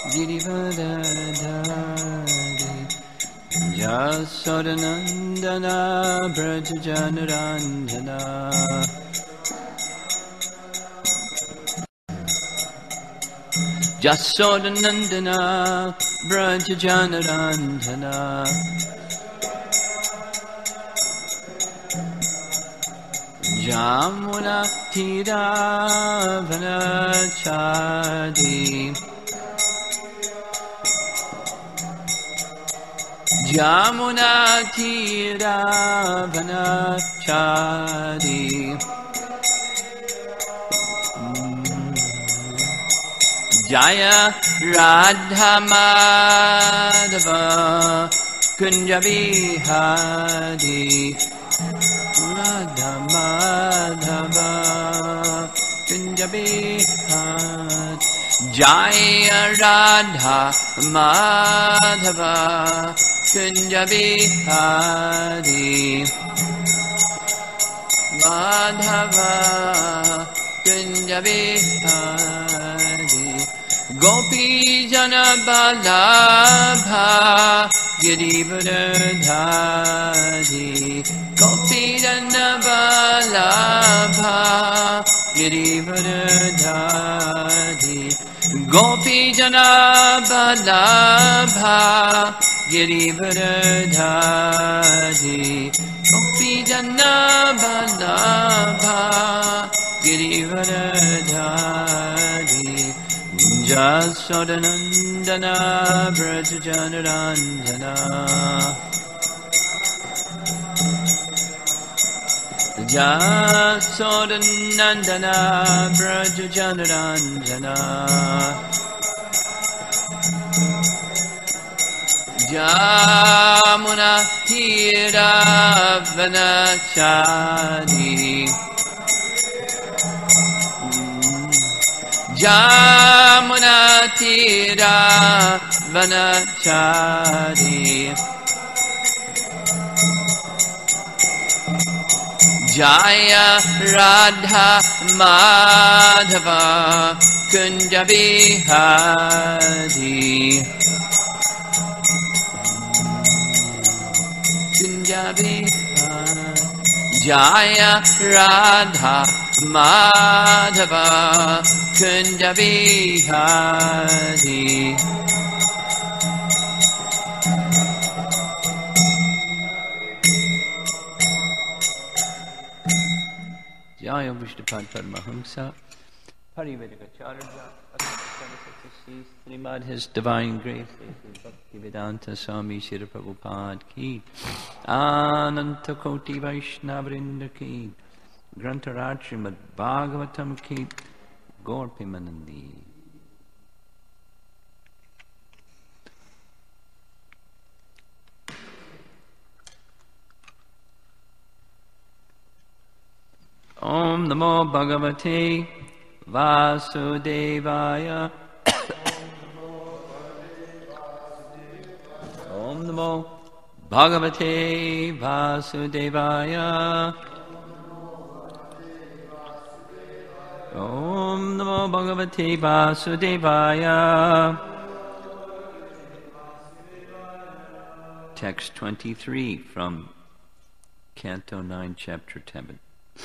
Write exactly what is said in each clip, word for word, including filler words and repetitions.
Girivardhari Jasodanandana Brajajanarandana Jasodanandana Brajajanarandana Jamuna Tiravanachadi Jamuna Tiravanachadi Jaya Radha Madhava Kunja Bihari Radha Madhava Kunja Bihari Jaya Radha Madhava Kunja Bihari Madhava Kunja Bihari Gopi Jana Balabha Girivardhari Gopi Jana Balabha Girivardhari Gopi Jana Balabha Girivardhari Gopi Jana Balabha Girivardhari Jasodanandana Brajajanarandana Jasodanandana Brajajanarandana Jamuna Tiravanachadi Jamuna Tiravanachadi Jaya Radha Madhava Kunja Bihari Kunja Bihari Jaya Radha Madhava Kunja Bihari Jaya Vishnupad Paramahamsa Parivedikacharya Srimad His Divine Grace Bhaktivedanta Swami Srila Prabhupada Ki Ananta Koti Vaishnavrinda Ki Grantaraj Srimad Bhagavatam Ki Gaur Pimanandi. Om Namo Bhagavate Vasudevaya. Om Namo Bhagavate Vasudevaya. Om Namo Bhagavate Vasudevaya. Text twenty-three from Canto nine, Chapter ten.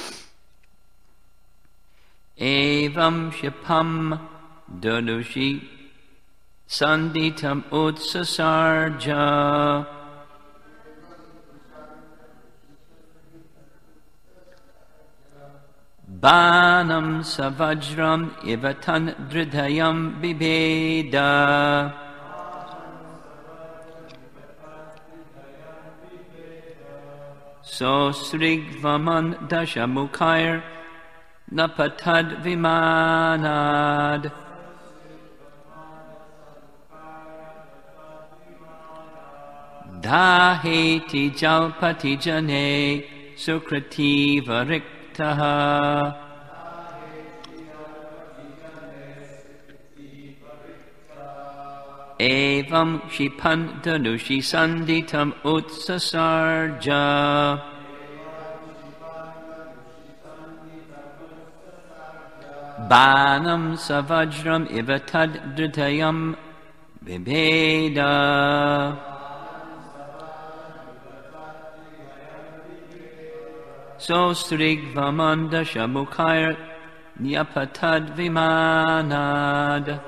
Evam Shipam Danushi Sanditam Utsasarja Banam Savajram Ivatan Dridayam Bibeda So Srigvaman Dashamukhair Napatad Vimanad Daheti Jalpati Jane Sukrati Variktaha Evam Shipan Danushi Sanditam Utsasarja Banam Savajram Ivatad Dritayam vibheda. So strigvamanda shamukhair nyapatad vimanad.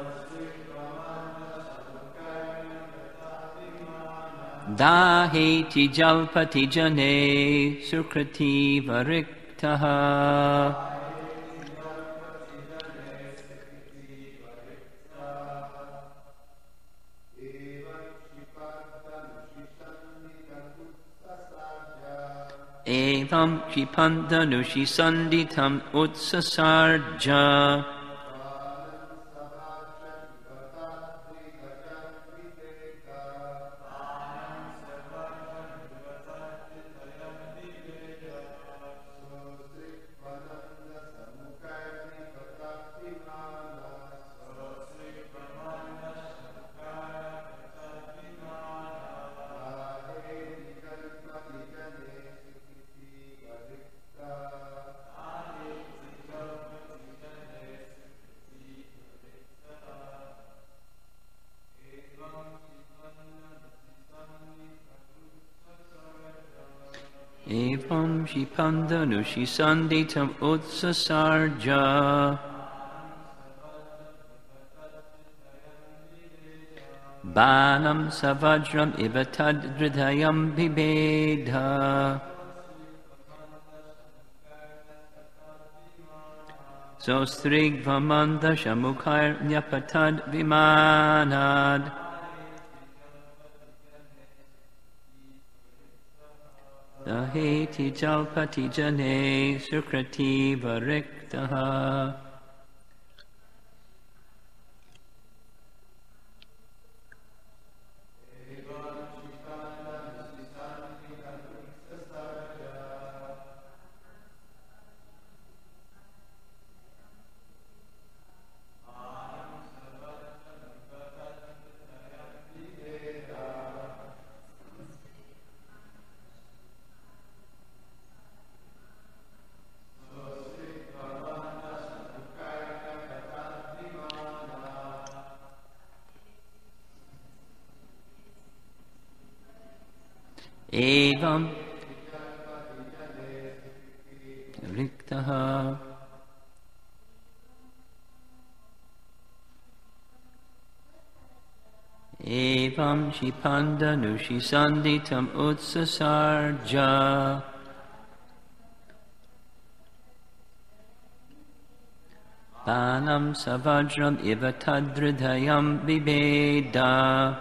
Daheti jalpati jane sukrati variktaha. Evam kipandhanushi sanditam utsasarja. Evam shipandhanushi sanditam utsasarja. Banam savajram ivatad hridayam bibedha. So strigvamanda shamukhair nyapatad vimanad. Daheti jalpati jane sukrati variktaha. Evam riktaha. Evam shipandhanushi sanditam utsasarja. Banam savajram ivatadridhayam vibeda.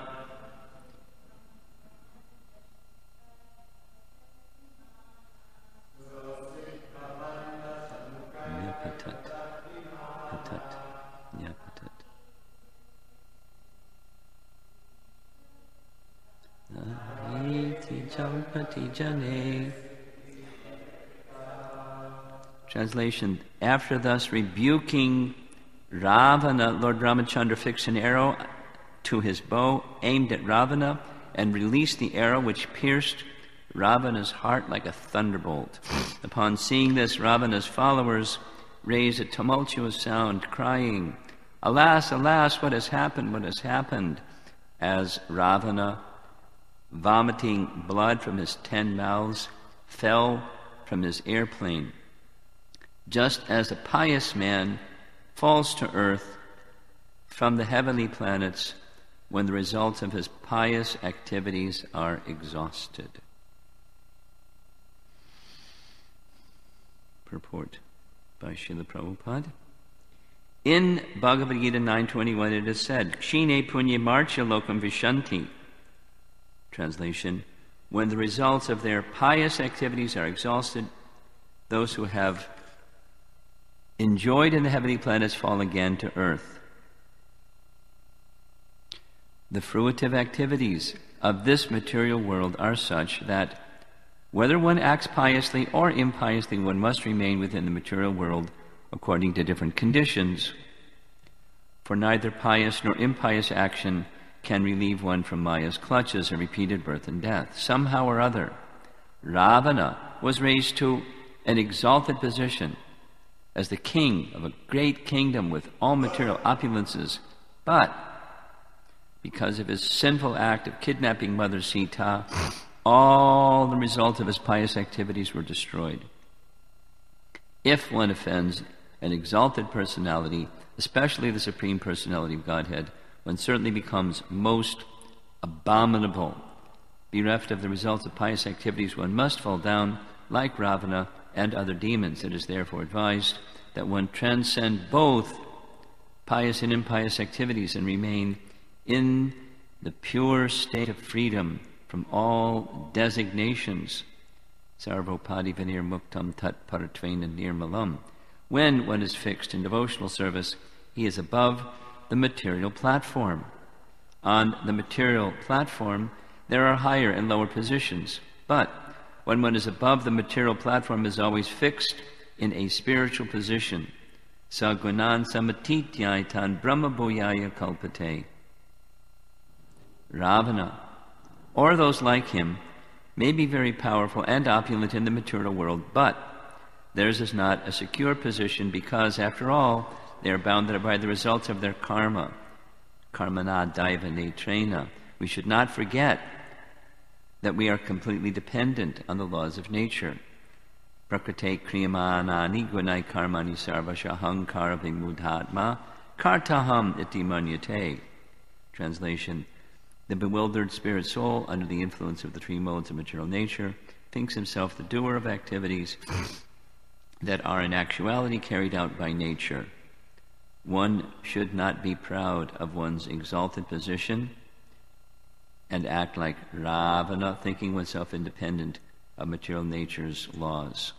Translation. After thus rebuking Ravana, Lord Ramachandra fixed an arrow to his bow, aimed at Ravana, and released the arrow, which pierced Ravana's heart like a thunderbolt. Upon seeing this, Ravana's followers raised a tumultuous sound, crying, "Alas, alas, what has happened, what has happened?" As Ravana, vomiting blood from his ten mouths, fell from his airplane. Just as a pious man falls to earth from the heavenly planets when the results of his pious activities are exhausted. Purport by Srila Prabhupada. In Bhagavad Gita nine twenty-one it is said, Kshine punya marcha lokam vishanti. Translation, when the results of their pious activities are exhausted, those who have enjoyed in the heavenly planets fall again to earth. The fruitive activities of this material world are such that whether one acts piously or impiously, one must remain within the material world according to different conditions. For neither pious nor impious action can relieve one from Maya's clutches of repeated birth and death. Somehow or other, Ravana was raised to an exalted position as the king of a great kingdom with all material opulences, but because of his sinful act of kidnapping Mother Sita, all the result of his pious activities were destroyed. If one offends an exalted personality, especially the Supreme Personality of Godhead, one certainly becomes most abominable. Bereft of the results of pious activities, one must fall down like Ravana and other demons. It is therefore advised that one transcend both pious and impious activities and remain in the pure state of freedom from all designations. Sarvopadi vinir muktam tat paratvena nirmalam. When one is fixed in devotional service, he is above the material platform. On the material platform, there are higher and lower positions, but when one is above the material platform, is always fixed in a spiritual position. Sagunan samatityaitan brahmabhoyaya kalpate. Ravana, or those like him, may be very powerful and opulent in the material world, but theirs is not a secure position because, after all, they are bounded by the results of their karma. Karmana daiva netrena. We should not forget that we are completely dependent on the laws of nature. Prakrite kriyamanani gunai karmani sarvasha hankara vimudhatma kartaham iti manyate. Translation: the bewildered spirit soul, under the influence of the three modes of material nature, thinks himself the doer of activities that are in actuality carried out by nature. One should not be proud of one's exalted position and act like Ravana, thinking oneself independent of material nature's laws.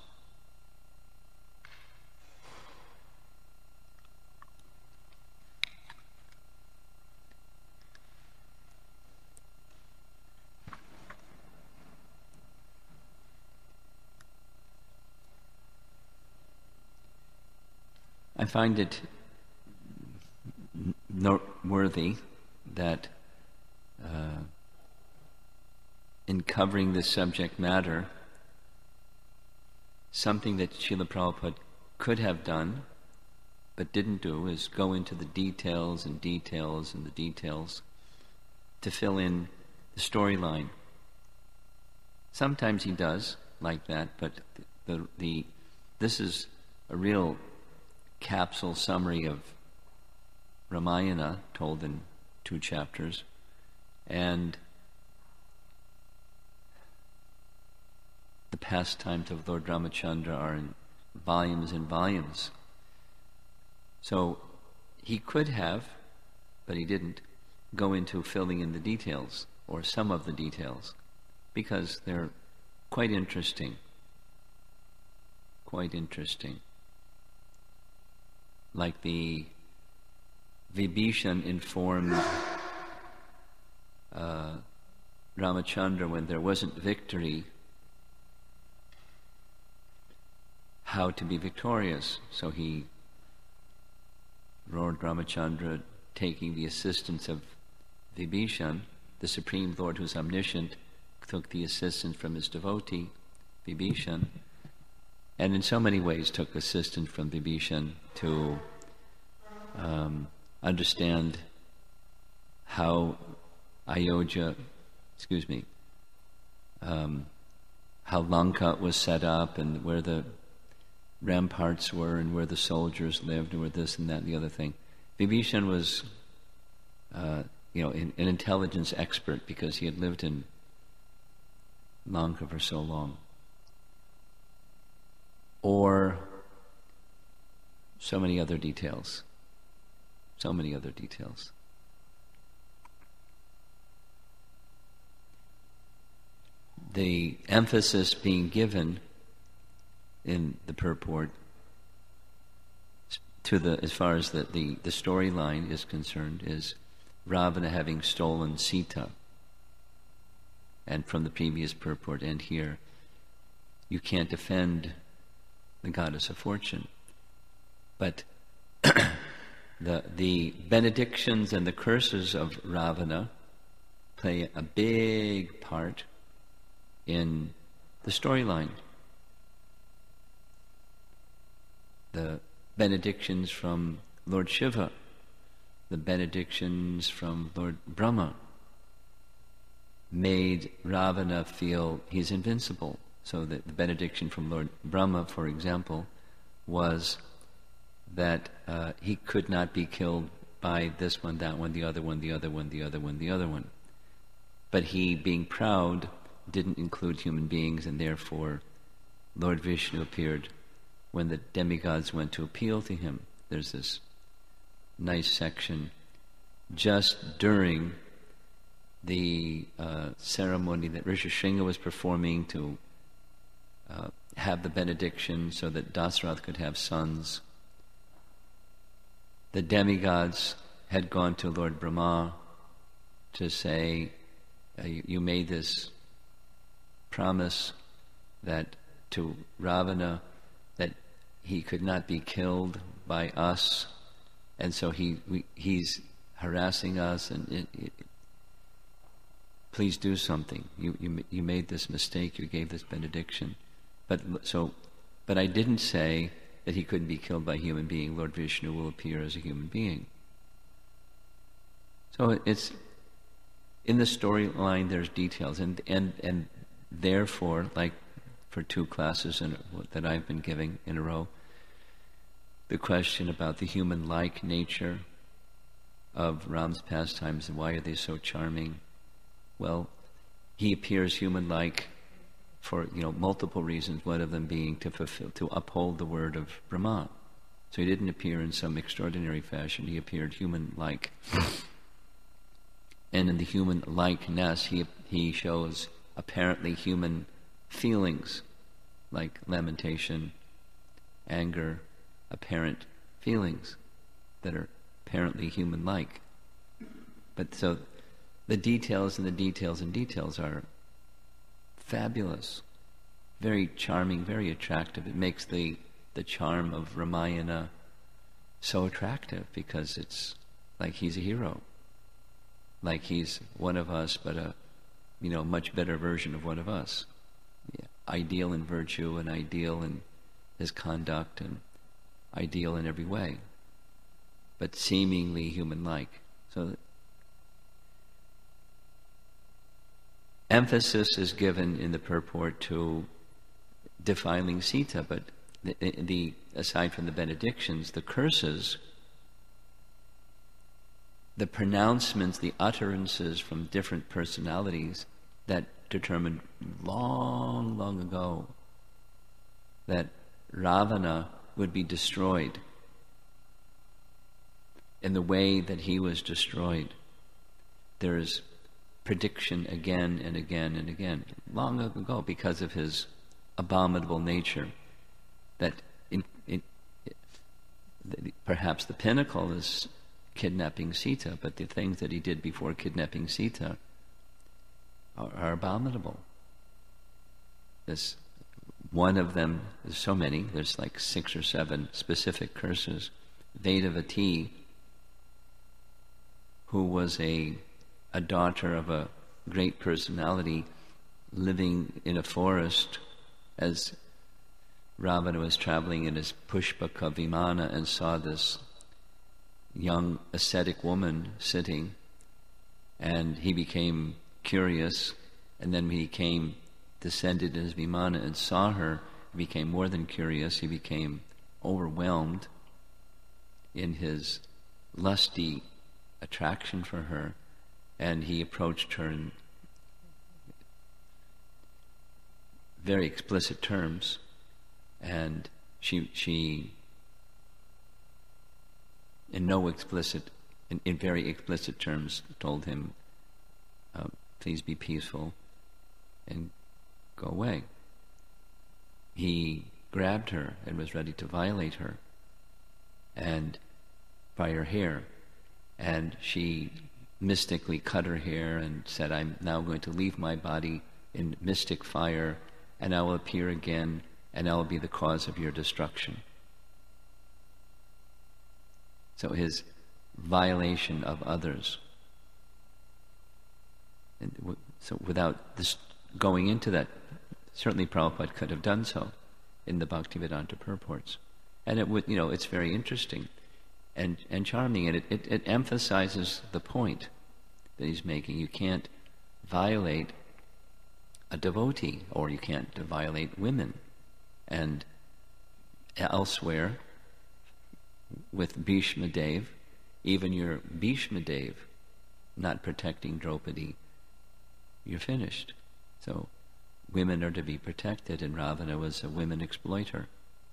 I find it noteworthy that uh, in covering this subject matter, something that Srila Prabhupada could have done but didn't do is go into the details and details and the details to fill in the storyline. Sometimes he does like that, but the, the this is a real capsule summary of Ramayana told in two chapters, and the pastimes of Lord Ramachandra are in volumes and volumes. So he could have, but he didn't, go into filling in the details, or some of the details, because they're quite interesting. Quite interesting. Like the Vibhishan informed uh, Ramachandra when there wasn't victory how to be victorious. So he, Lord Ramachandra, taking the assistance of Vibhishan, the Supreme Lord who's omniscient, took the assistance from his devotee, Vibhishan, and in so many ways took assistance from Vibhishan to um, understand how Ayodhya, excuse me, um, how Lanka was set up and where the ramparts were and where the soldiers lived and where this and that and the other thing. Vibhishan was, uh, you know, an, an intelligence expert because he had lived in Lanka for so long. Or so many other details. So many other details. The emphasis being given in the purport to the, as far as the, the, the storyline is concerned, is Ravana having stolen Sita. And from the previous purport and here, you can't defend the goddess of fortune. But the the benedictions and the curses of Ravana play a big part in the storyline. The benedictions from Lord Shiva, the benedictions from Lord Brahma made Ravana feel he's invincible. So that the benediction from Lord Brahma, for example, was that uh, he could not be killed by this one, that one, the other one, the other one, the other one, the other one. But he, being proud, didn't include human beings, and therefore Lord Vishnu appeared when the demigods went to appeal to him. There's this nice section just during the uh, ceremony that Rishishringa was performing to uh, have the benediction so that Dasarath could have sons. The demigods had gone to Lord Brahma to say, uh, you, you made this promise that to Ravana that he could not be killed by us, and so he we, he's harassing us, and it, it, please do something. You, you you made this mistake. You gave this benediction, but so, but I didn't say that he couldn't be killed by a human being. Lord Vishnu will appear as a human being. So it's in the storyline. There's details, and and and therefore, like for two classes in, that I've been giving in a row, the question about the human-like nature of Ram's pastimes and why are they so charming. Well, he appears human-like for you know multiple reasons. One of them being to fulfill, to uphold the word of Brahma. So he didn't appear in some extraordinary fashion. He appeared human-like, and in the human-likeness, he he shows apparently human feelings like lamentation, anger, apparent feelings that are apparently human-like. But so the details and the details and details are fabulous, very charming, very attractive. It makes the, the charm of Ramayana so attractive because it's like he's a hero, like he's one of us, but a you know much better version of one of us. Yeah. Ideal in virtue and ideal in his conduct and ideal in every way, but seemingly human-like. So emphasis is given in the purport to defiling Sita, but the, the aside from the benedictions, the curses, the pronouncements, the utterances from different personalities that determined long, long ago that Ravana would be destroyed in the way that he was destroyed. There is prediction again and again and again, long ago, because of his abominable nature, that in, in, in, perhaps the pinnacle is kidnapping Sita, but the things that he did before kidnapping Sita are, are abominable. This one of them, there's so many, there's like six or seven specific curses. Vedavati, who was a a daughter of a great personality living in a forest as Ravana was traveling in his Pushpaka Vimana and saw this young ascetic woman sitting, and he became curious, and then he came descended in his Vimana and saw her. He became more than curious, he became overwhelmed in his lusty attraction for her, and he approached her in very explicit terms, and she she in no explicit in, in very explicit terms told him, uh, please be peaceful and go away. He grabbed her and was ready to violate her and by her hair, and she mystically cut her hair and said, I'm now going to leave my body in mystic fire, and I will appear again, and I will be the cause of your destruction. So his violation of others. And w- so without this going into that, certainly Prabhupada could have done so in the Bhaktivedanta purports. And it would, you know, it's very interesting. and, and charming. And it, it, it emphasizes the point that he's making. You can't violate a devotee, or you can't violate women. And elsewhere, with Bhishma Dev, even your Bhishma Dev not protecting Draupadi, you're finished. So women are to be protected, and Ravana was a women exploiter.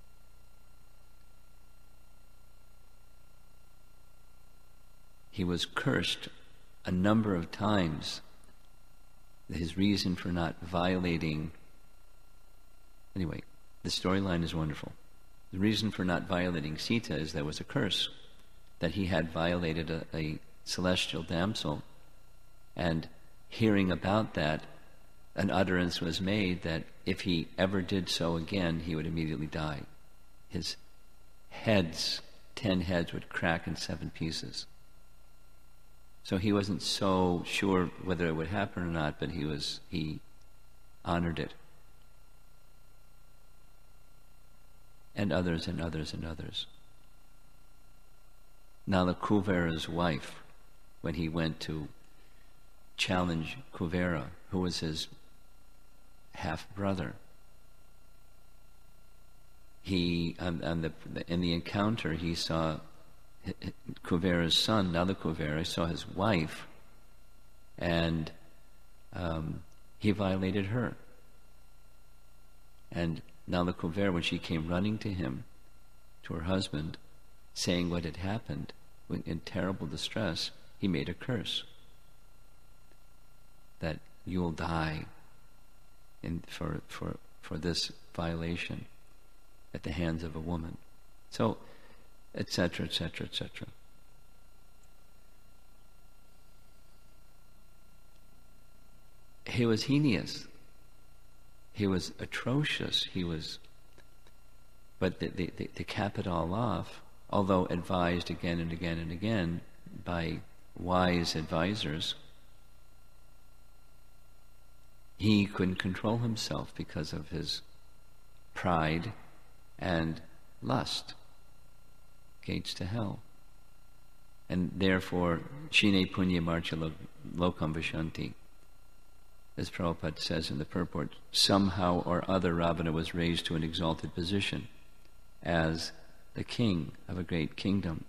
He was cursed a number of times. His reason for not violating... Anyway, the storyline is wonderful. The reason for not violating Sita is there was a curse, that he had violated a, a celestial damsel, and hearing about that, an utterance was made that if he ever did so again, he would immediately die. His heads, ten heads, would crack in seven pieces. So he wasn't so sure whether it would happen or not, but he was he honored it. And others and others and others. Nala Kuvera's wife, when he went to challenge Kuvera, who was his half-brother, he, on, on the, in the encounter, he saw Kuvera's son, Nala Kuvera, saw his wife, and um, he violated her. And Nala Kuvera, when she came running to him, to her husband, saying what had happened, in terrible distress, he made a curse that you'll die in, for, for, for this violation at the hands of a woman. So, et cetera, et cetera, et cetera. He was heinous. He was atrocious. He was, but the, the, the, to cap it all off, although advised again and again and again by wise advisors, he couldn't control himself because of his pride and lust, gates to hell. And therefore, Shine Punya Marcha Lokam Vishanti, as Prabhupada says in the purport, somehow or other Ravana was raised to an exalted position as the king of a great kingdom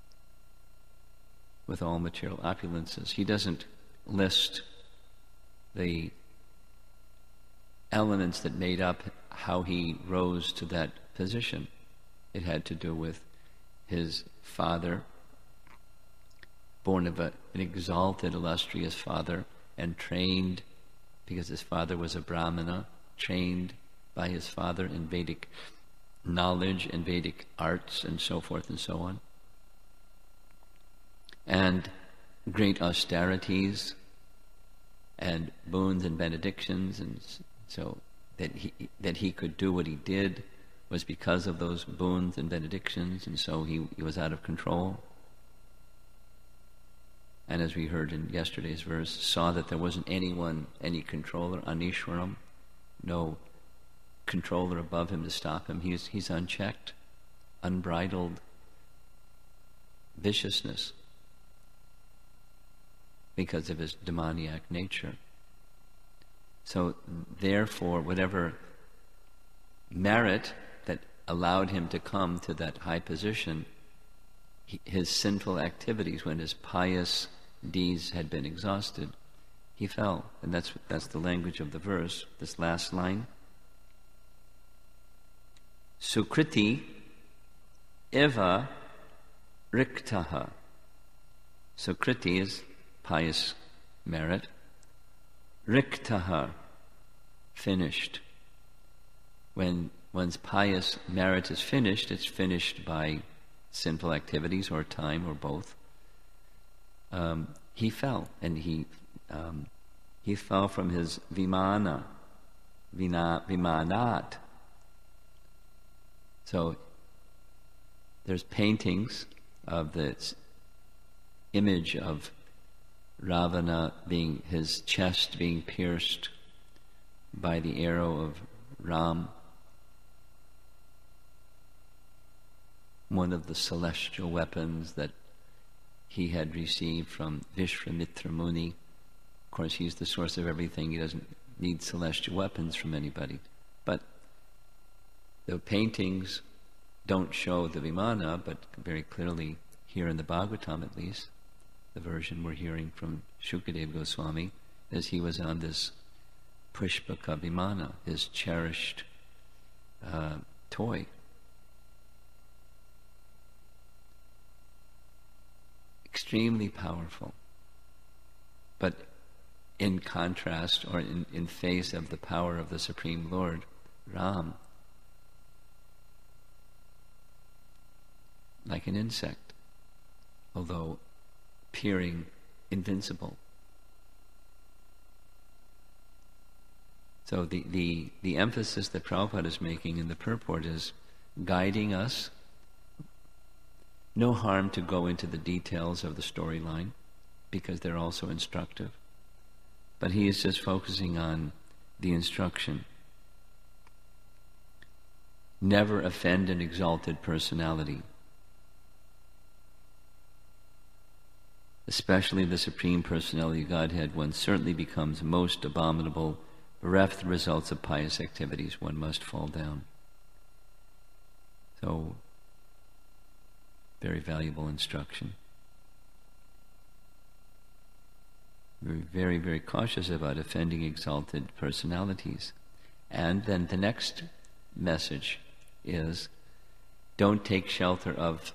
with all material opulences. He doesn't list the elements that made up how he rose to that position. It had to do with his father, born of a, an exalted, illustrious father, and trained, because his father was a Brahmana, trained by his father in Vedic knowledge and Vedic arts and so forth and so on. And great austerities and boons and benedictions, and so that he that he could do what he did was because of those boons and benedictions, and so he, he was out of control. And as we heard in yesterday's verse, saw that there wasn't anyone, any controller, Anishwaram, no controller above him to stop him. He's, he's unchecked, unbridled viciousness because of his demoniac nature. So therefore, whatever merit that allowed him to come to that high position, he, his sinful activities, when his pious deeds had been exhausted, he fell. And that's that's the language of the verse, this last line. Sukriti eva riktaha. Sukriti is pious merit. Riktaha, finished. When one's pious merit is finished, it's finished by sinful activities or time or both. Um, he fell, and he um, he fell from his vimana, vina, vimanat. So there's paintings of this image of Ravana being, his chest being pierced by the arrow of Ram. one of the celestial weapons that he had received from Vishwamitra Muni. Of course, he's the source of everything. He doesn't need celestial weapons from anybody. But the paintings don't show the Vimana, but very clearly here in the Bhagavatam at least, the version we're hearing from Shukadeva Goswami, is he was on this Pushpaka Vimana, his cherished uh, toy. Extremely powerful. But in contrast, or in, in face of the power of the Supreme Lord, Ram, like an insect, although appearing invincible. So the, the, the emphasis that Prabhupada is making in the purport is guiding us. No harm to go into the details of the storyline, because they're also instructive. But he is just focusing on the instruction. Never offend an exalted personality, especially the Supreme Personality of Godhead. One certainly becomes most abominable. Bereft the results of pious activities, one must fall down. So, very valuable instruction. We're very, very cautious about offending exalted personalities. And then the next message is, don't take shelter of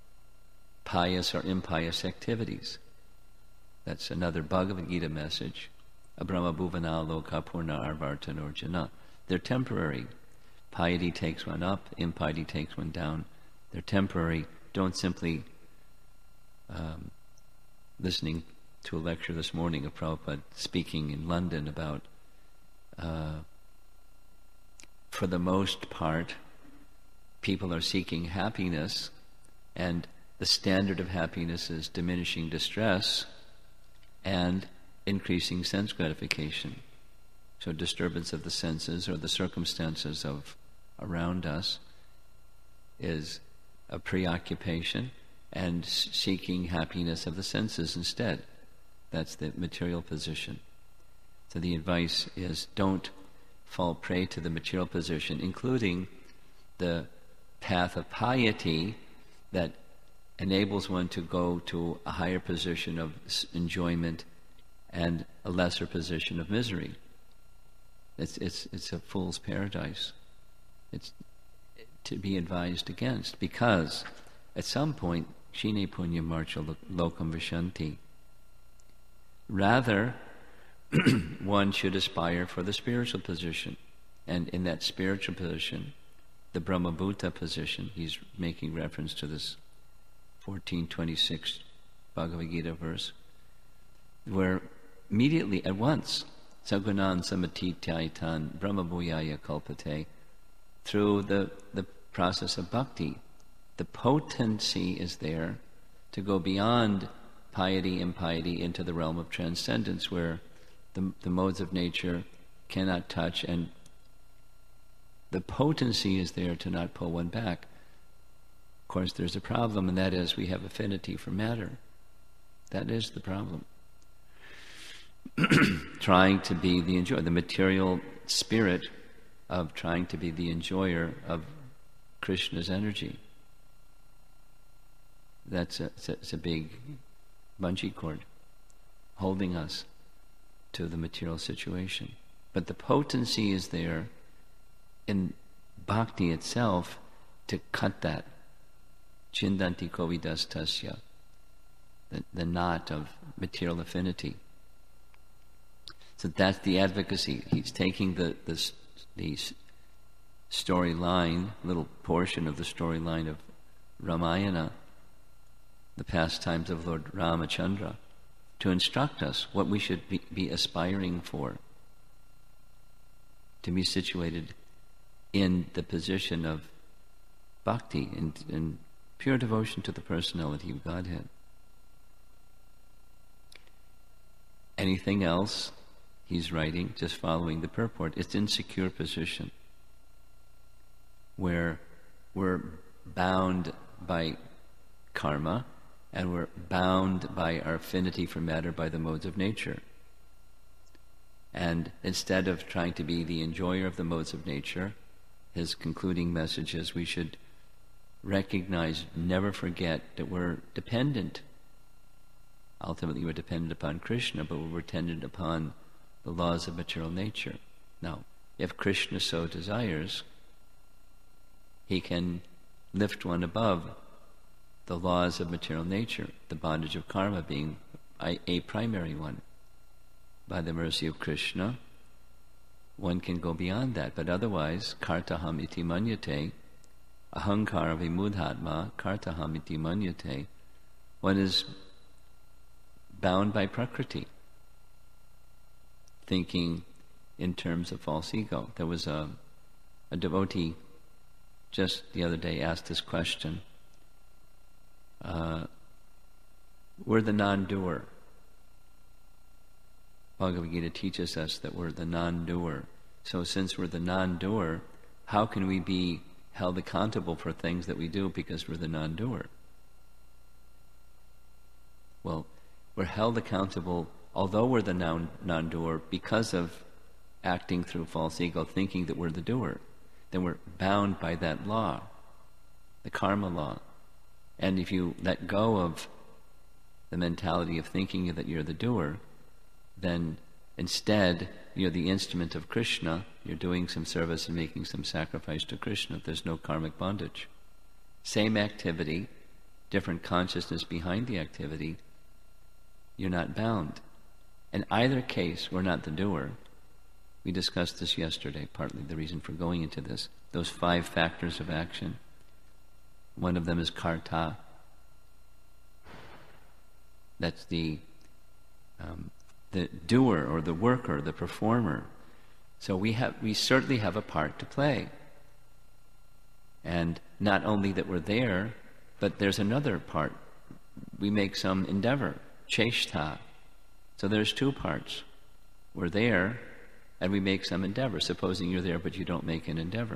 pious or impious activities. That's another Bhagavad Gita message. Abrahma bhuvana loka purna arvartanorjana. They're temporary. Piety takes one up, impiety takes one down. They're temporary. Don't simply, um, listening to a lecture this morning of Prabhupada speaking in London about, uh, for the most part, people are seeking happiness, and the standard of happiness is diminishing distress and increasing sense gratification. So disturbance of the senses or the circumstances of around us is a preoccupation, and seeking happiness of the senses instead. That's the material position. So the advice is, don't fall prey to the material position, including the path of piety that enables one to go to a higher position of enjoyment and a lesser position of misery. It's it's it's a fool's paradise. It's to be advised against, because at some point, Shine Punya Marcha Lokam Vishanti. Rather, one should aspire for the spiritual position. And in that spiritual position, the Brahmabhuta position, he's making reference to this fourteen twenty-six Bhagavad Gita verse, where immediately, at once, Sagunan Samatitaitan Brahmabhuyaya Kalpate, through the, the process of bhakti, the potency is there to go beyond piety, impiety, into the realm of transcendence, where the, the modes of nature cannot touch, and the potency is there to not pull one back. Of course, there's a problem, and that is we have affinity for matter. That is the problem. Trying to be the enjoyer, the material spirit of trying to be the enjoyer of Krishna's energy. That's a, it's a, it's a big bungee cord holding us to the material situation. But the potency is there in bhakti itself to cut that. Chindanti kovidas tasya, the, the knot of material affinity. So that's the advocacy. He's taking the the, the storyline, little portion of the storyline of Ramayana, the pastimes of Lord Ramachandra, to instruct us what we should be, be aspiring for, to be situated in the position of bhakti, in, in pure devotion to the personality of Godhead. Anything else, he's writing, just following the purport, it's insecure position, where we're bound by karma, and we're bound by our affinity for matter by the modes of nature. And instead of trying to be the enjoyer of the modes of nature, his concluding message is we should recognize, never forget that we're dependent. Ultimately, we're dependent upon Krishna, but we're dependent upon the laws of material nature. Now, if Krishna so desires, he can lift one above the laws of material nature, the bondage of karma being a, a primary one. By the mercy of Krishna, one can go beyond that, but otherwise, kartaham iti manyate, ahankara vimudhatma, kartaham iti manyate, one is bound by prakriti, thinking in terms of false ego. There was a, a devotee just the other day asked this question. Uh, we're the non-doer. Bhagavad Gita teaches us that we're the non-doer. So since we're the non-doer, how can we be held accountable for things that we do because we're the non-doer? Well, we're held accountable, although we're the non- non-doer, because of acting through false ego, thinking that we're the doer. Then we're bound by that law, the karma law. And if you let go of the mentality of thinking that you're the doer, then instead you're the instrument of Krishna, you're doing some service and making some sacrifice to Krishna. There's no karmic bondage. Same activity, different consciousness behind the activity, you're not bound. In either case, we're not the doer. We discussed this yesterday, partly the reason for going into this. Those five factors of action. One of them is karta. That's the um, the doer or the worker, the performer. So we have we certainly have a part to play. And not only that we're there, but there's another part. We make some endeavor, cheshta. So there's two parts. We're there, and we make some endeavor. Supposing you're there, but you don't make an endeavor,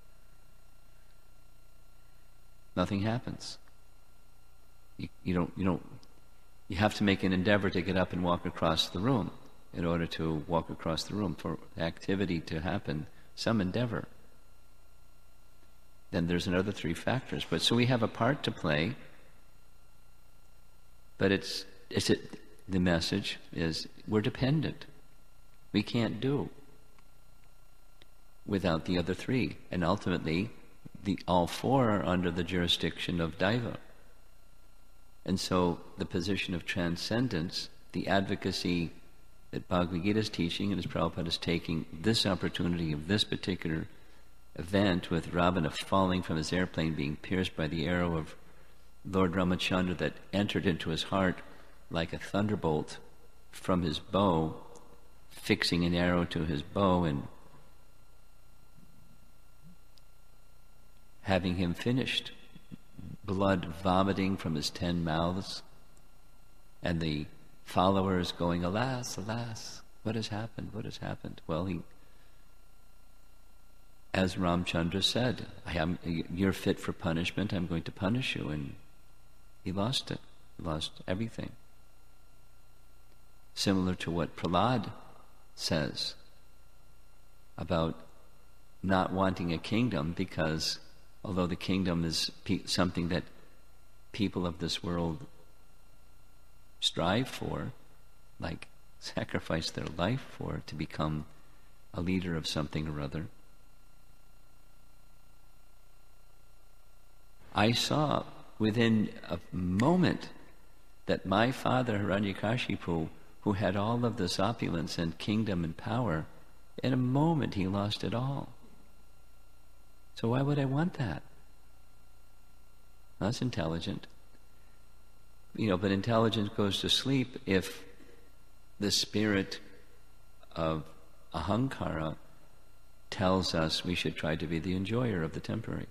nothing happens. You, you don't. You don't. You have to make an endeavor to get up and walk across the room. In order to walk across the room, for activity to happen, some endeavor. Then there's another three factors. But so we have a part to play. But it's it's it. The message is we're dependent. We can't do without the other three. And ultimately, the all four are under the jurisdiction of Daiva. And so the position of transcendence, the advocacy that Bhagavad Gita is teaching, and as Prabhupada is taking this opportunity of this particular event with Ravana falling from his airplane, being pierced by the arrow of Lord Ramachandra that entered into his heart like a thunderbolt from his bow, fixing an arrow to his bow and having him finished, blood vomiting from his ten mouths, and the followers going, alas, alas, what has happened, what has happened? Well, he, as Ramchandra said, I am, you're fit for punishment, I'm going to punish you, and he lost it, lost everything. Similar to what Prahlad says about not wanting a kingdom, because although the kingdom is pe- something that people of this world strive for, like sacrifice their life for, to become a leader of something or other, I saw within a moment that my father, Hiranyakashipu, who had all of this opulence and kingdom and power, in a moment he lost it all. So why would I want that? That's intelligent. You know, but intelligence goes to sleep if the spirit of ahankara tells us we should try to be the enjoyer of the temporary.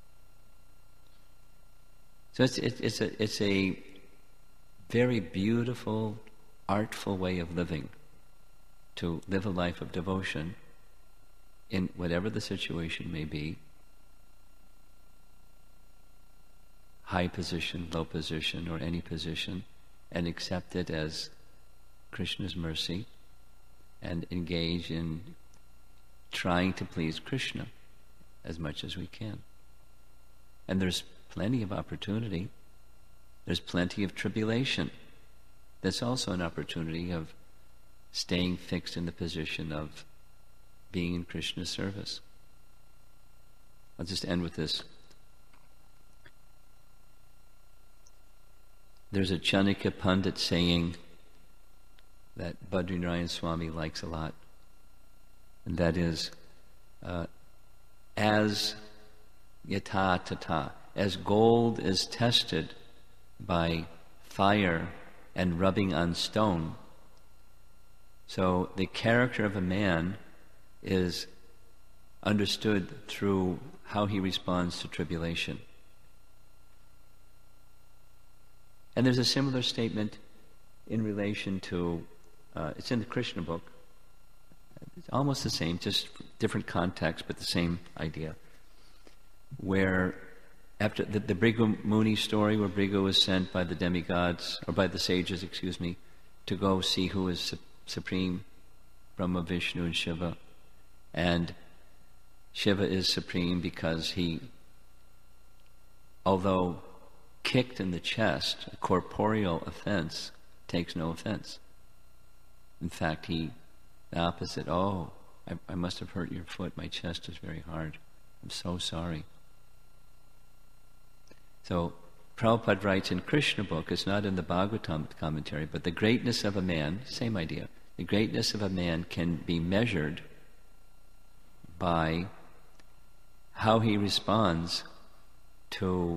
So it's, it's, it's, a, it's a very beautiful, artful way of living, to live a life of devotion in whatever the situation may be. high position, low position, or any position, and accept it as Krishna's mercy and engage in trying to please Krishna as much as we can. And there's plenty of opportunity. There's plenty of tribulation. That's also an opportunity of staying fixed in the position of being in Krishna's service. I'll just end with this. There's a Chanakya Pandit saying that Badrinarayan Swami likes a lot, and that is, uh, as yata tata, as gold is tested by fire and rubbing on stone, so the character of a man is understood through how he responds to tribulation. And there's a similar statement in relation to, uh, it's in the Krishna book. It's almost the same, just different context, but the same idea. Where after the, the Bhrigu Muni story, where Bhrigu was sent by the demigods, or by the sages, excuse me, to go see who is su- supreme, Brahma, Vishnu, and Shiva. And Shiva is supreme because he, although kicked in the chest, a corporeal offense, takes no offense. In fact, he, the opposite, oh, I, I must have hurt your foot, my chest is very hard. I'm so sorry. So, Prabhupada writes in Krishna book, it's not in the Bhagavatam commentary, but the greatness of a man, same idea, the greatness of a man can be measured by how he responds to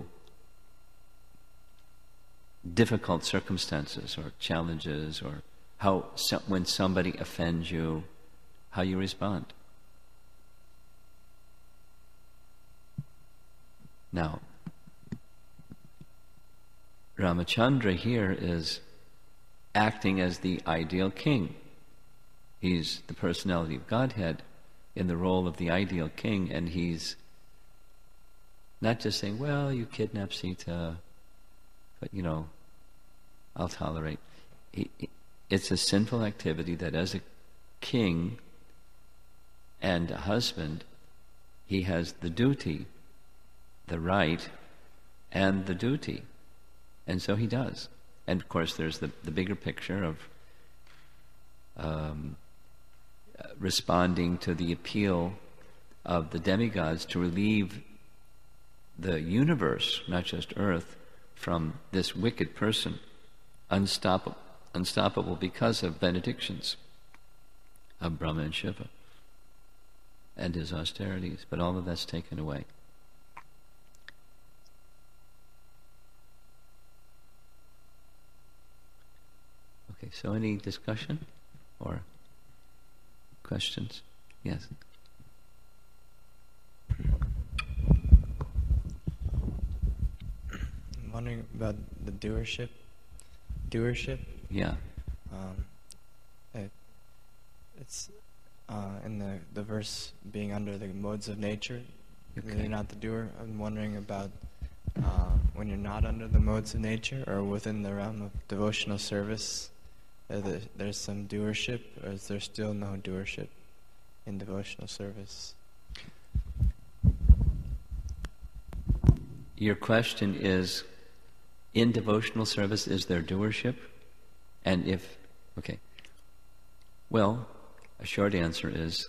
difficult circumstances or challenges, or how so, when somebody offends you, how you respond. Now, Ramachandra here is acting as the ideal king. He's the personality of Godhead in the role of the ideal king, and he's not just saying, well, you kidnapped Sita, but, you know, I'll tolerate. He, it's a sinful activity that as a king and a husband, he has the duty, the right, and the duty. And so he does. And of course there's the, the bigger picture of um, uh, responding to the appeal of the demigods to relieve the universe, not just Earth, from this wicked person, unstoppable, unstoppable because of benedictions of Brahma and Shiva and his austerities. But all of that's taken away. Okay, so any discussion or questions? Yes. I'm wondering about the doership. Doership. Yeah. Um, it, it's uh, in the the verse being under the modes of nature. Okay. You're not the doer. I'm wondering about uh, when you're not under the modes of nature, or within the realm of devotional service. Uh, there, there's some doership, or is there still no doership in devotional service? Your question is, in devotional service, is there doership? And if, okay. Well, a short answer is,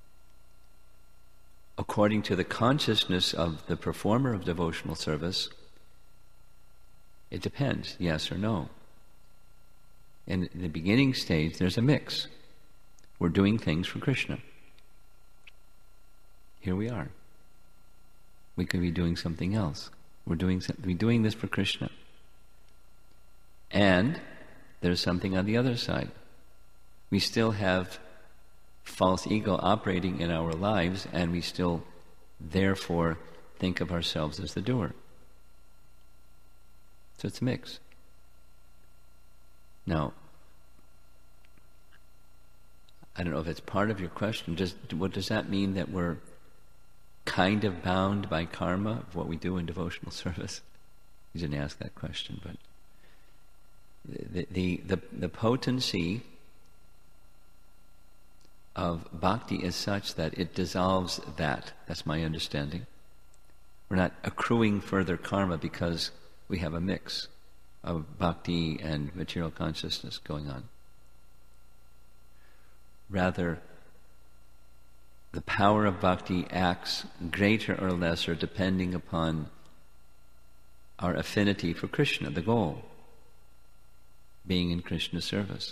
according to the consciousness of the performer of devotional service, it depends, yes or no. In the beginning stage, there's a mix. We're doing things for Krishna. Here we are. We could be doing something else. We're doing we're doing this for Krishna. And there's something on the other side. We still have false ego operating in our lives, and we still, therefore, think of ourselves as the doer. So it's a mix. Now, I don't know if it's part of your question. Does, what does that mean, that we're kind of bound by karma of what we do in devotional service? He didn't ask that question, but the the the, the potency of bhakti is such that it dissolves that. That's my understanding. We're not accruing further karma because we have a mix of bhakti and material consciousness going on. Rather, the power of bhakti acts greater or lesser depending upon our affinity for Krishna, the goal, being in Krishna's service.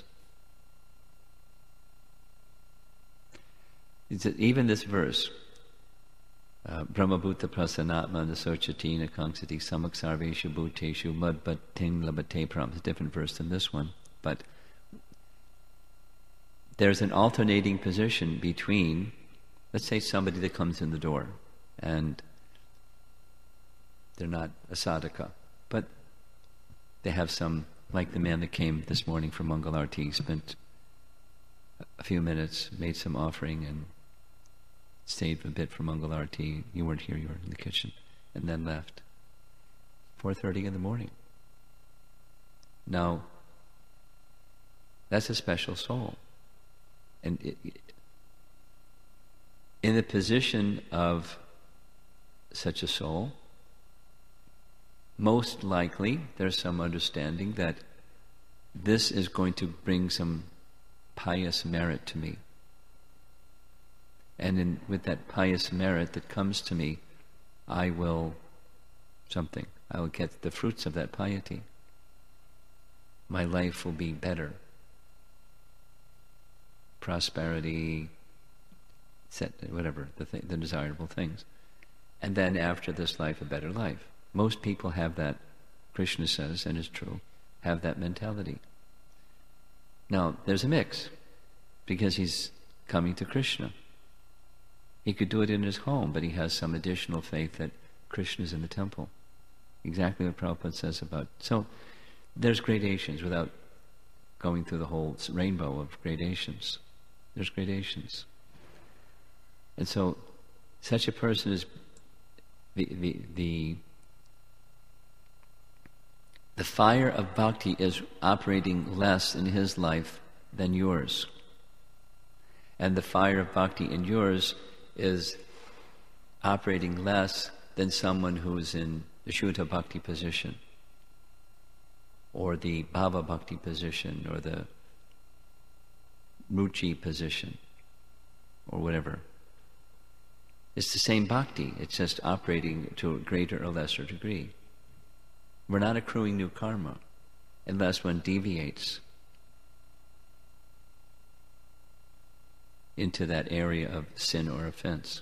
It's even this verse, uh, Brahmabhuta prasanatma nasochati nakangsati samaksarveshu bhuteshu madbhating labate pram. It's a different verse than this one, but there's an alternating position between, let's say, somebody that comes in the door and they're not a sadhaka, but they have some, like the man that came this morning from Mangalarti, spent a few minutes, made some offering, and stayed a bit for Mangalarti. You weren't here, you were in the kitchen, and then left. four thirty in the morning. Now, that's a special soul. And it, in the position of such a soul, most likely there's some understanding that this is going to bring some pious merit to me. And in, with that pious merit that comes to me, I will something. I will get the fruits of that piety. My life will be better. Prosperity, set, whatever, the, th- the desirable things. And then after this life, a better life. Most people have that, Krishna says, and it's true, have that mentality. Now, there's a mix, because he's coming to Krishna. He could do it in his home, but he has some additional faith that Krishna is in the temple. Exactly what Prabhupada says about... So, there's gradations without going through the whole rainbow of gradations. There's gradations. And so, such a person is... The, the, the, the fire of bhakti is operating less in his life than yours. And the fire of bhakti in yours is operating less than someone who's in the Shuddha Bhakti position, or the Bhava Bhakti position, or the Ruchi position, or whatever. It's the same bhakti, it's just operating to a greater or lesser degree. We're not accruing new karma unless one deviates into that area of sin or offense.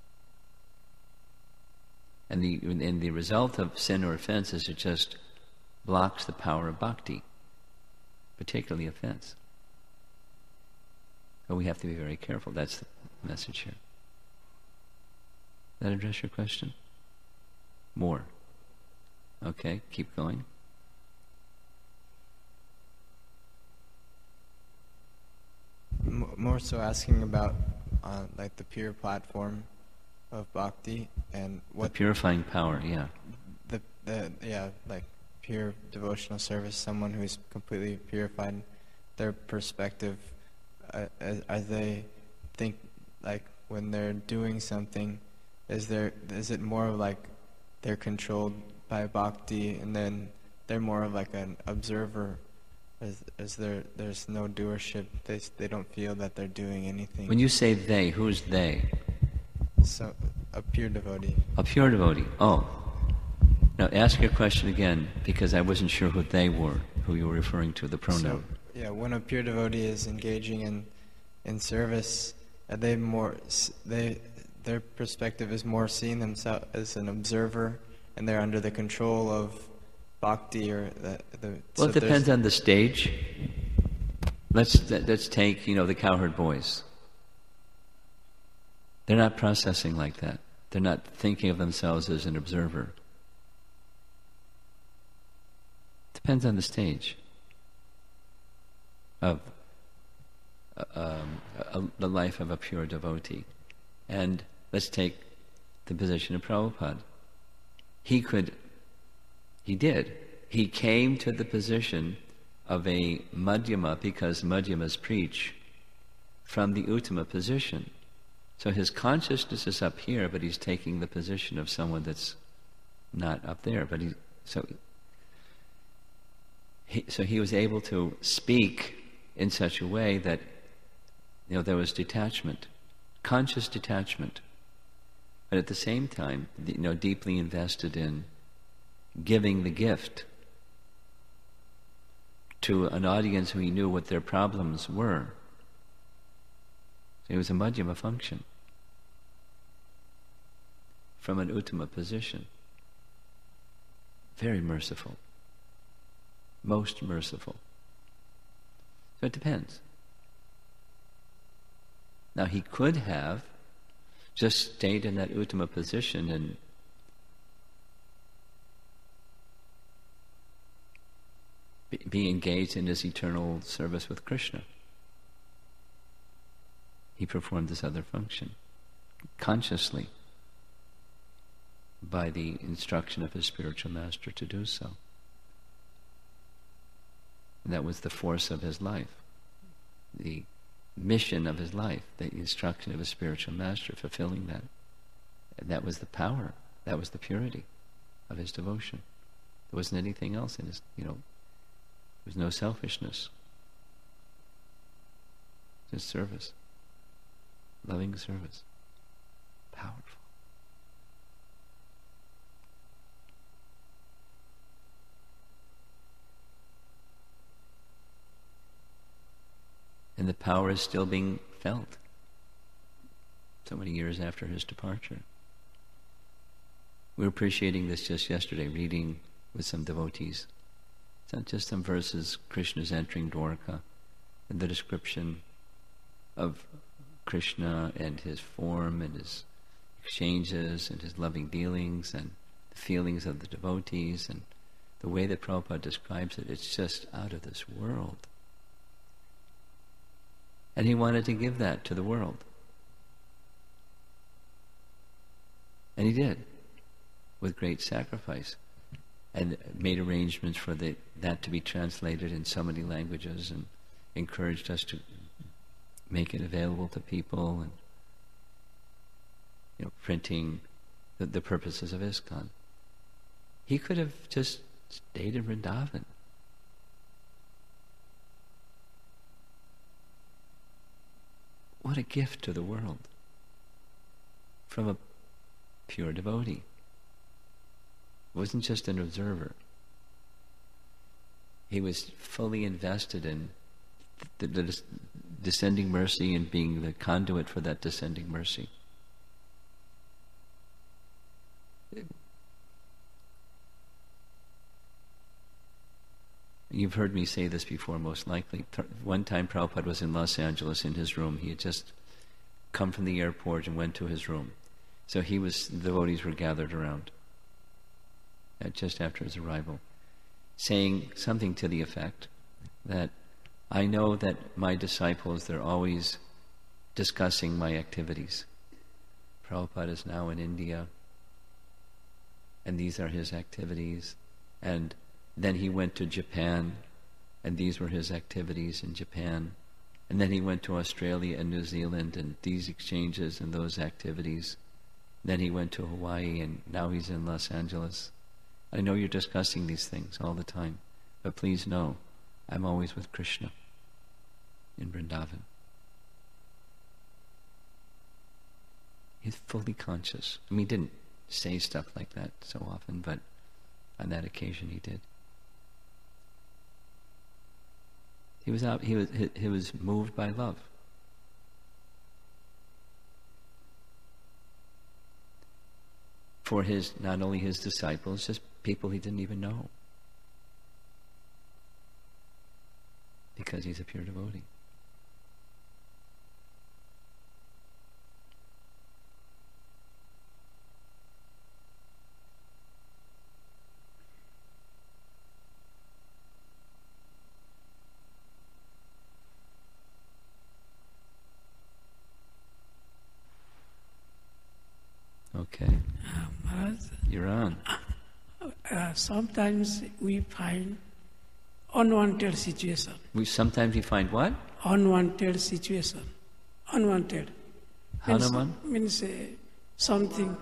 And the, and the result of sin or offense is it just blocks the power of bhakti, particularly offense. But we have to be very careful. That's the message here. Does that address your question? More. Okay, keep going. More so asking about uh, like the pure platform of bhakti and what the purifying power, yeah. The the yeah like pure devotional service. Someone who's completely purified. Their perspective, uh, as, as they think, like when they're doing something, is there is it more of like they're controlled by bhakti, and then they're more of like an observer? Is, is there, there's no doership. They they don't feel that they're doing anything. When you say they, who's they? So, a pure devotee. A pure devotee. Oh. Now ask your question again, because I wasn't sure who they were, who you were referring to, the pronoun. So, yeah, when a pure devotee is engaging in in service, are they more they their perspective is more seeing themselves as an observer, and they're under the control of bhakti, or the, the well, so it depends on the stage. Let's let's take, you know, the cowherd boys. They're not processing like that. They're not thinking of themselves as an observer. Depends on the stage of uh, um, a, the life of a pure devotee. And let's take the position of Prabhupada. He could He did. He came to the position of a Madhyama because Madhyamas preach from the Uttama position. So his consciousness is up here, but he's taking the position of someone that's not up there. But he so he, so he was able to speak in such a way that, you know, there was detachment, conscious detachment, but at the same time, you know, deeply invested in giving the gift to an audience who he knew what their problems were. So it was a Madhyama function from an Uttama position. Very merciful. Most merciful. So it depends. Now he could have just stayed in that Uttama position and be, be engaged in his eternal service with Krishna. He performed this other function consciously by the instruction of his spiritual master to do so. And that was the force of his life, the mission of his life, the instruction of his spiritual master, fulfilling that. And that was the power, that was the purity of his devotion. There wasn't anything else in his, you know, there was no selfishness. Just service. Loving service. Powerful. And the power is still being felt so many years after his departure. We were appreciating this just yesterday, reading with some devotees. It's not just some verses, Krishna's entering Dwarka, and the description of Krishna and his form and his exchanges and his loving dealings and the feelings of the devotees and the way that Prabhupada describes it. It's just out of this world. And he wanted to give that to the world. And he did, with great sacrifice, and made arrangements for the, that to be translated in so many languages and encouraged us to make it available to people and, you know, printing the, the purposes of ISKCON. He could have just stayed in Vrindavan. What a gift to the world from a pure devotee. He wasn't just an observer. He was fully invested in the, the, the descending mercy and being the conduit for that descending mercy. You've heard me say this before, most likely. One time Prabhupada was in Los Angeles in his room. He had just come from the airport and went to his room. So he was, the devotees were gathered around at just after his arrival, saying something to the effect that, I know that my disciples, they're always discussing my activities. Prabhupada is now in India, and these are his activities. And then he went to Japan, and these were his activities in Japan. And then he went to Australia and New Zealand, and these exchanges and those activities. Then he went to Hawaii, and now he's in Los Angeles. I know you're discussing these things all the time, but please know, I'm always with Krishna in Vrindavan. He's fully conscious. I mean, he didn't say stuff like that so often, but on that occasion he did. He was out. He was. He, he was moved by love. For his, not only his disciples, just people he didn't even know, because he's a pure devotee. Okay. Uh, Maharaj, You're on. uh, sometimes we find unwanted situation. We sometimes we find what? Unwanted situation. Unwanted. Hanuman? Means, means uh, something,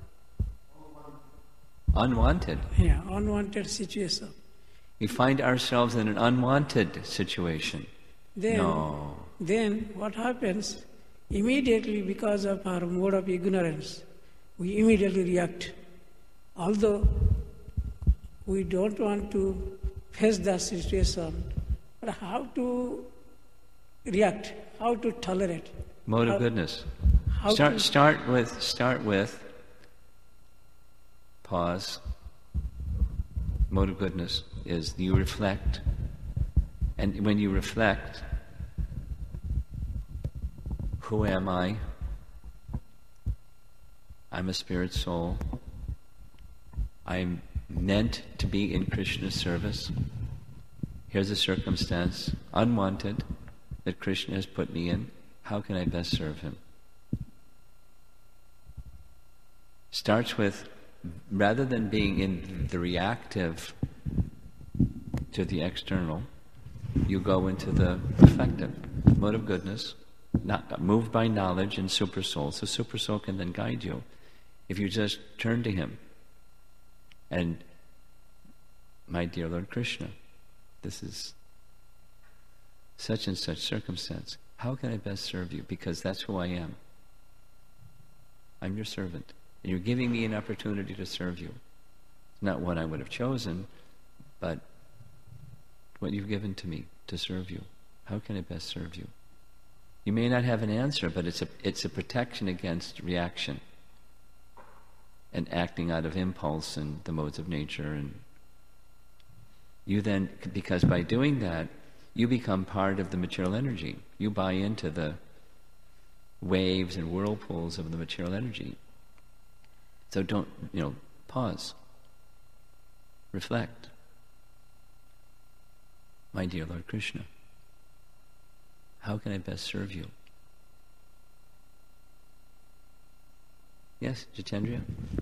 Unwanted. yeah, unwanted situation. We find ourselves in an unwanted situation. Then, No. then what happens? Immediately, because of our mode of ignorance, we immediately react. Although we don't want to face that situation, but how to react, how to tolerate. Mode how, of goodness. How Start to, start with start with pause. Mode of goodness is you reflect, and when you reflect, who am I? I'm a spirit soul. I'm meant to be in Krishna's service. Here's a circumstance, unwanted, that Krishna has put me in. How can I best serve him? Starts with, rather than being in the reactive to the external, you go into the reflective mode of goodness, not moved by knowledge and super soul. So super soul can then guide you if you just turn to him. And my dear Lord Krishna, this is such and such circumstance. How can I best serve you? Because that's who I am. I'm your servant. And you're giving me an opportunity to serve you. It's not one I would have chosen, but what you've given to me to serve you. How can I best serve you? You may not have an answer, but it's a, it's a protection against reaction and acting out of impulse and the modes of nature. And you then, because by doing that, you become part of the material energy. You buy into the waves and whirlpools of the material energy. So don't, you know, pause. Reflect. My dear Lord Krishna, how can I best serve you? Yes, Jitendra?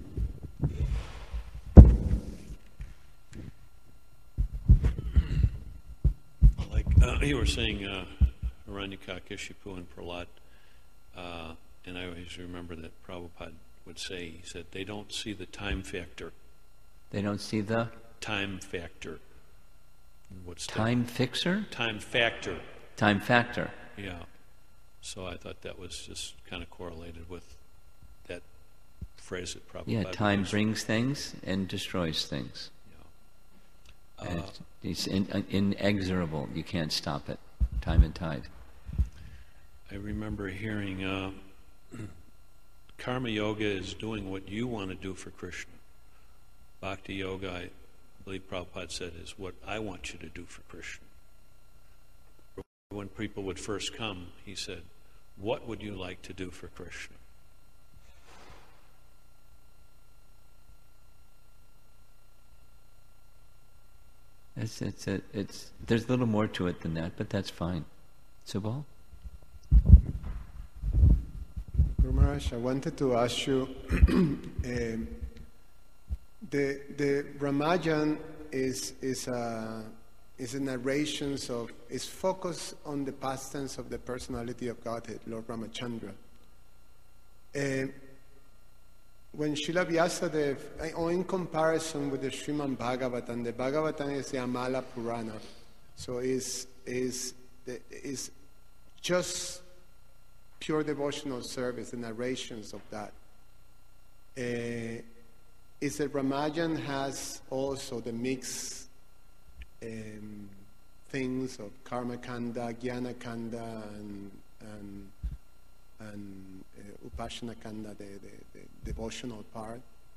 Like uh, you were saying, uh, Hiranyakashipu and Prahlad, uh, and I always remember that Prabhupada would say, he said, they don't see the time factor. They don't see the Time factor. What's time that? fixer? Time factor. Time factor. Yeah. So I thought that was just kind of correlated with that phrase that Prabhupada Yeah, time used. brings things and destroys things. Yeah. And Uh, it's, it's in, inexorable. You can't stop it. Time and tide. I remember hearing uh, Karma Yoga is doing what you want to do for Krishna. Bhakti Yoga, I believe Prabhupada said, is what I want you to do for Krishna. When people would first come, he said, what would you like to do for Krishna? It's, it's, it's, it's, there's a little more to it than that, but that's fine. Subal? Guru Maharaj, I wanted to ask you, um, the the Ramayan is is a is a narrations of is focused on the past tense of the personality of Godhead, Lord Ramachandra. Uh, when Srila Vyasadeva, or in comparison with the Srimad Bhagavatam, the Bhagavatam is the Amala Purana, so is is is just pure devotional service, the narrations of that. Uh, is that Ramayan has also the mixed um, things of Karma Kanda, Jnana Kanda, and and, and uh, Upasana Kanda, the, the, the devotional part.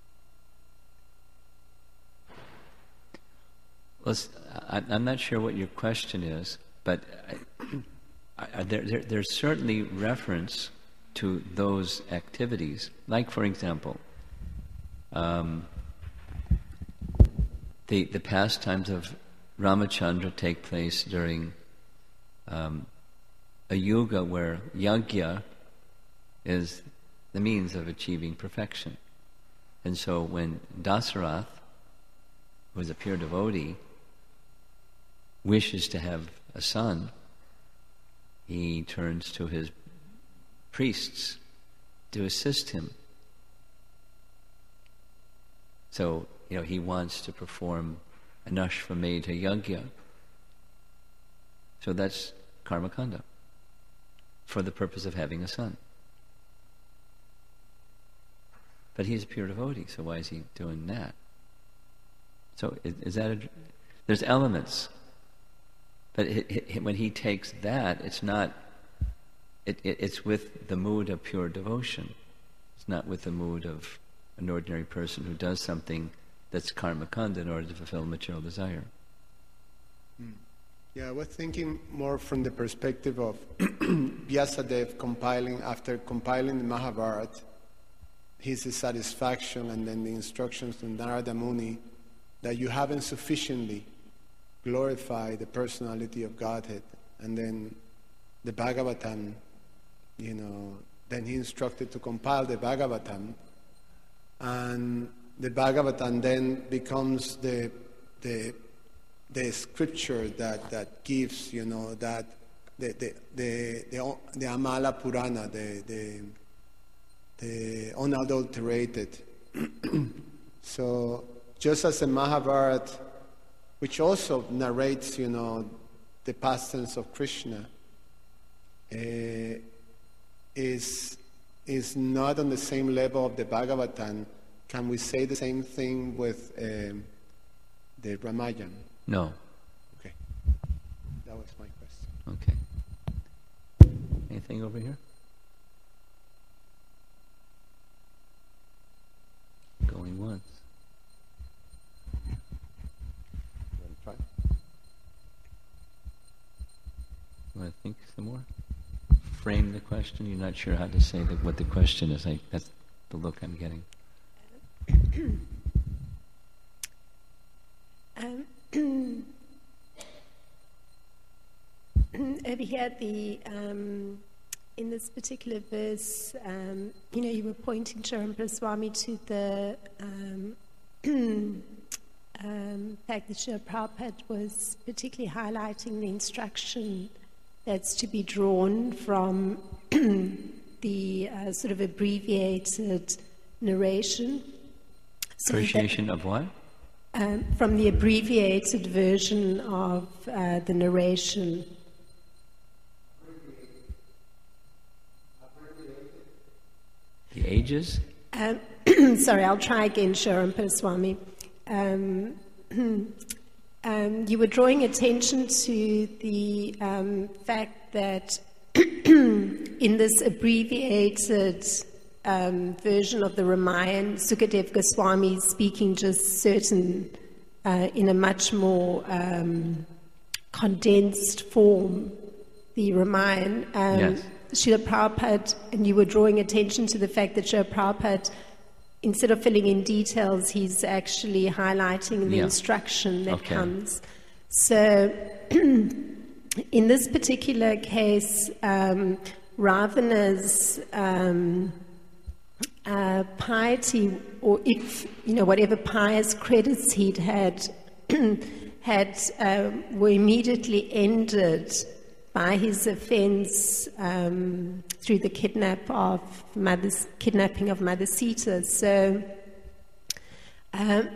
Well, I, I'm not sure what your question is, but I, I, there, there, there's certainly reference to those activities. Like, for example, um, the the pastimes of Ramachandra take place during um, a yuga where yajna is the means of achieving perfection. And so when Dasarath who is a pure devotee, wishes to have a son, he turns to his priests to assist him. So, you know, he wants to perform an Ashvamedha yajna. So that's karmakanda, for the purpose of having a son. But he's a pure devotee, so why is he doing that? So is, is that a... There's elements. But it, it, when he takes that, it's not... It, it, it's with the mood of pure devotion. It's not with the mood of an ordinary person who does something that's karmakanda in order to fulfill material desire. Mm. Yeah, I was thinking more from the perspective of Vyasadeva compiling, after compiling the Mahabharata, his satisfaction and then the instructions from Narada Muni that you haven't sufficiently glorified the personality of Godhead. And then the Bhagavatam, you know, then he instructed to compile the Bhagavatam, and the Bhagavatam then becomes the the the scripture that, that gives, you know, that the the the the, the Amala Purana, the the the unadulterated. So just as the Mahabharata, which also narrates, you know, the past tense of Krishna, uh, is is not on the same level of the Bhagavatam. Can we say the same thing with um, the Ramayana? No. Okay. That was my question. Okay. Anything over here? Going once. You want to try? You want to think some more? Frame the question. You're not sure how to say the, what the question is. I, that's the look I'm getting. um, over here, the um, in this particular verse, um, you know, you were pointing, Sharampa Swami, to the um, um, fact that Srila Prabhupada was particularly highlighting the instruction that's to be drawn from the uh, sort of abbreviated narration. So Appreciation that, of what? Um, from the abbreviated version of uh, the narration. The ages? Um, sorry, I'll try again, Sharampa Swami. Um, um, you were drawing attention to the um, fact that in this abbreviated um, version of the Ramayana, Sukadeva Goswami is speaking just certain, uh, in a much more um, condensed form, the Ramayana. Um, yes. Srila Prabhupada, and you were drawing attention to the fact that Srila Prabhupada, instead of filling in details, he's actually highlighting the yeah. instruction that okay. comes. So, in this particular case, um, Ravana's um, uh, piety, or if, you know, whatever pious credits he'd had, had uh, were immediately ended by his offense um, through the kidnap of Mother, kidnapping of Mother Sita. So, um,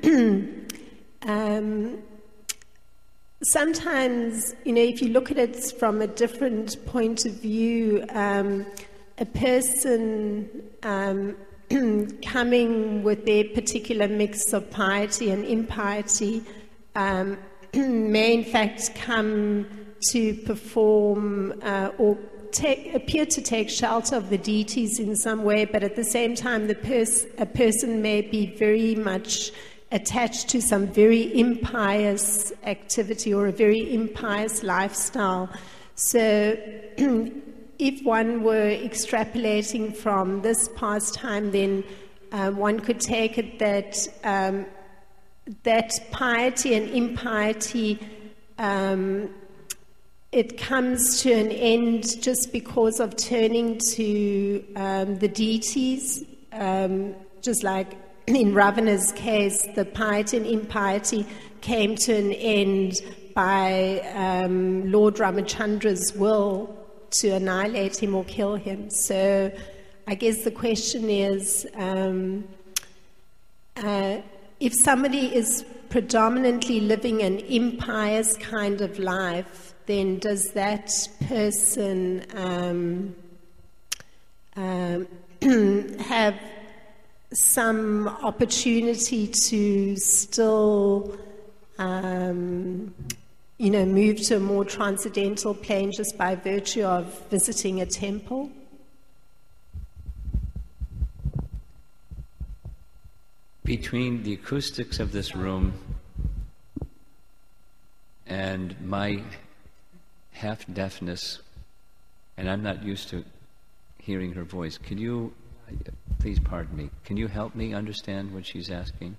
um, sometimes, you know, if you look at it from a different point of view, um, a person um, coming with their particular mix of piety and impiety um, may in fact come to perform uh, or take, appear to take shelter of the deities in some way, but at the same time the pers- a person may be very much attached to some very impious activity or a very impious lifestyle. So if one were extrapolating from this pastime, then uh, one could take it that um, that piety and impiety um, it comes to an end just because of turning to um, the deities, um, just like in Ravana's case, the piety and impiety came to an end by um, Lord Ramachandra's will to annihilate him or kill him. So I guess the question is, um, uh, if somebody is predominantly living an impious kind of life, then does that person um, um, have some opportunity to still, um, you know, move to a more transcendental plane just by virtue of visiting a temple? Between the acoustics of this room and my half-deafness, and I'm not used to hearing her voice, can you, please pardon me, can you help me understand what she's asking?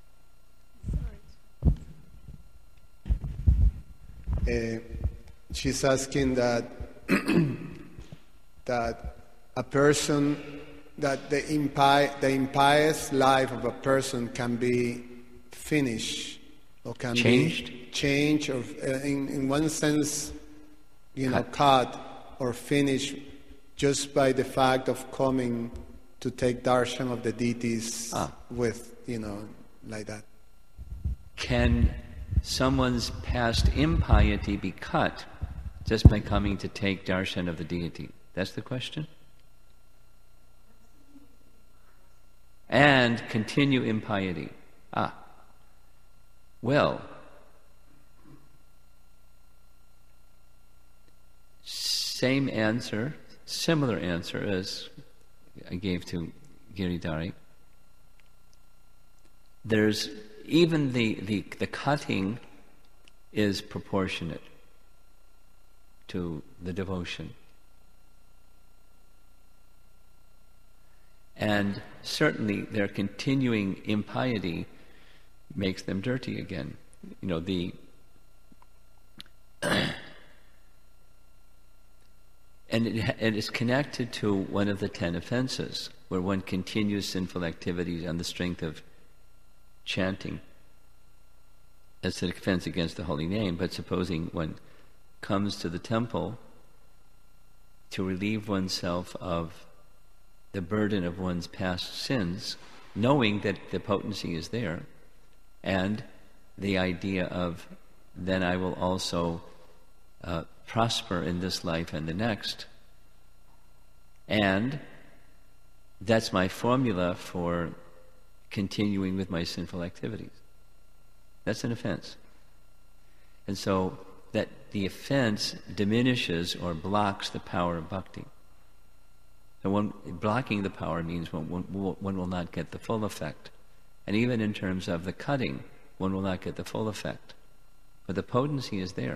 Uh, she's asking that that a person, that the impi- the impious life of a person can be finished or can changed? be changed, or uh, in, in one sense, you know, Cut. cut or finished just by the fact of coming to take darshan of the deities Ah. with, you know, like that. Can someone's past impiety be cut just by coming to take darshan of the deity? That's the question? And continue impiety. Ah. Well, same answer, similar answer as I gave to Giridhari. There's even the, the, the cutting is proportionate to the devotion. And certainly their continuing impiety makes them dirty again. You know, the and it, it is connected to one of the ten offenses, where one continues sinful activities on the strength of chanting as an offense against the holy name. But supposing one comes to the temple to relieve oneself of the burden of one's past sins, knowing that the potency is there, and the idea of then I will also uh, prosper in this life and the next, and that's my formula for continuing with my sinful activities. That's an offense. And so that the offense diminishes or blocks the power of bhakti. So one, blocking the power means one, one, one will not get the full effect. And even in terms of the cutting, one will not get the full effect. But the potency is there.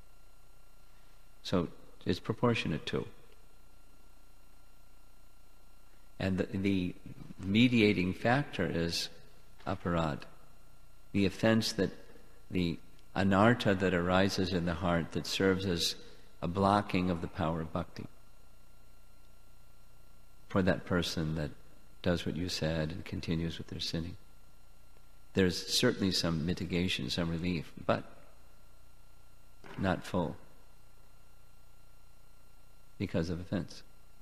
So it's proportionate too. And the, the mediating factor is aparad, the offense, that the anartha that arises in the heart that serves as a blocking of the power of bhakti for that person that does what you said and continues with their sinning. There's certainly some mitigation, some relief, but not full because of offense.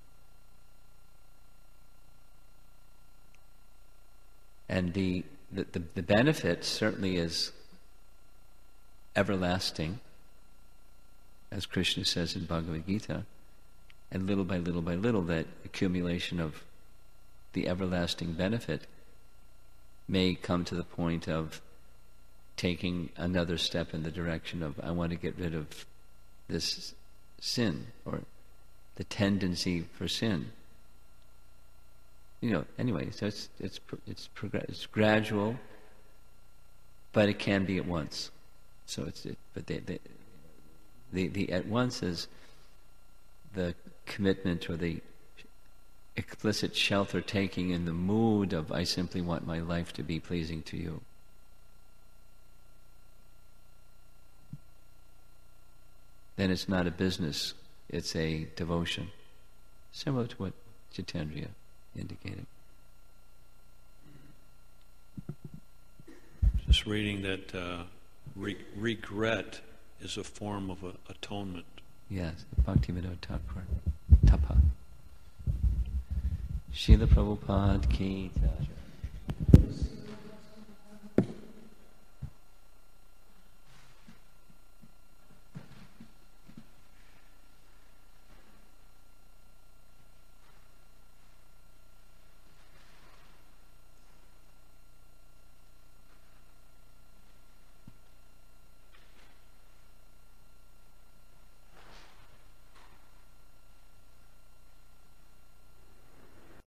And the, the, the, the benefit certainly is everlasting, as Krishna says in Bhagavad Gita, and little by little by little that accumulation of the everlasting benefit may come to the point of taking another step in the direction of, I want to get rid of this sin, or the tendency for sin. You know, anyway, so it's it's it's, progress, it's gradual, but it can be at once. So it's it, but the the, the the at once is the commitment or the explicit shelter taking in the mood of, I simply want my life to be pleasing to you. Then it's not a business, it's a devotion. Similar to what Jitendriya indicated. Just reading that uh, re- regret is a form of a, atonement. Yes, Bhaktivedanta Thakur. Tapa. Srila Prabhupada ki jai.